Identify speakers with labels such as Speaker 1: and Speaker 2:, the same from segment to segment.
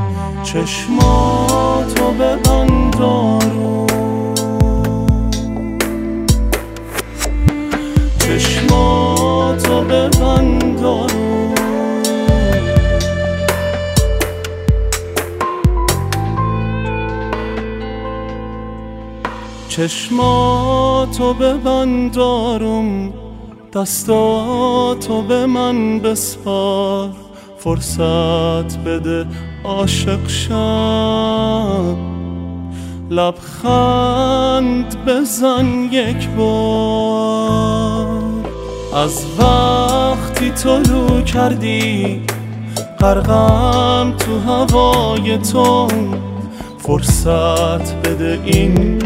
Speaker 1: چشماتو ببند آروم، چشماتو ببند آروم، چشماتو ببند آروم، دستاتو به من بسپار، فرصت بده عاشق شم، لبخند بزن یک بار. از وقتی طلوع کردی غرقم تو هوای تو، فرصت بده این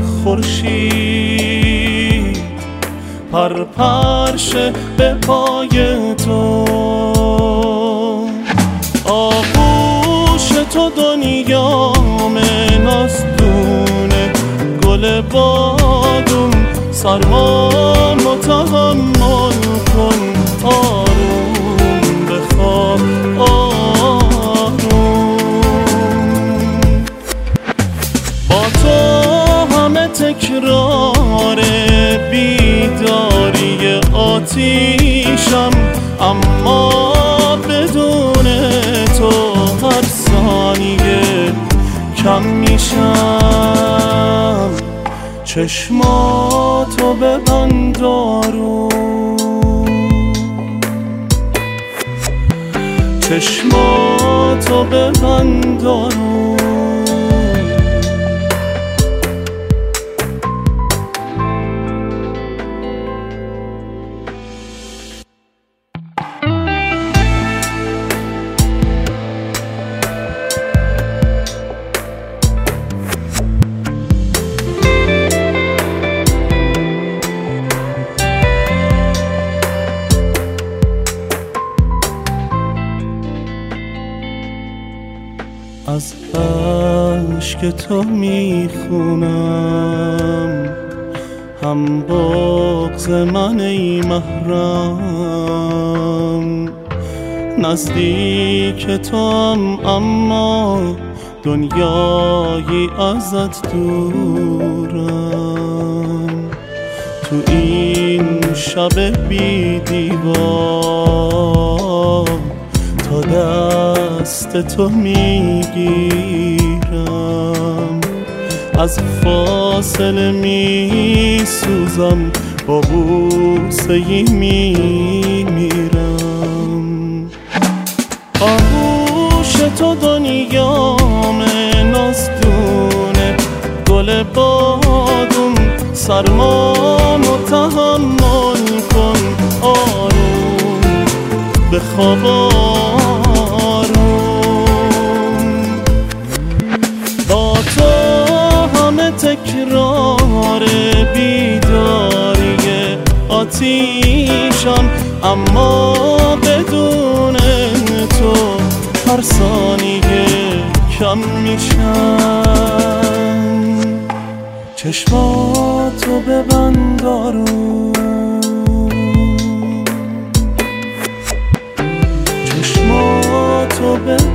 Speaker 1: خورشید پرپرشه به پای تو. آغوش تو دنیامه، نازدونه گل بادوم، سرمامو تحمل کن، آروم بخواب آروم. با تو همه تکرار بیداری آتیشم، اما بدون تو هر ثانیه کم میشم. چشماتو ببند آروم، چشماتو ببند آروم. از عشق تو میخونم هم بغض من ای محرم، نزدیک توام اما دنیایی ازت دورم. تو این شب بی دیوار تا دست تو میگیرم، از فاصله میسوزم، با بوسه ای میمیرم. آغوش تو دنیامه، نازدونه گل بادوم، سرمامو تحمل کن، آروم بخواب آروم. با تو همه تکرار بیداری آتیشم، اما بدون تو هر ثانیه کم میشم. چشماتو ببند آروم، چشماتو ببند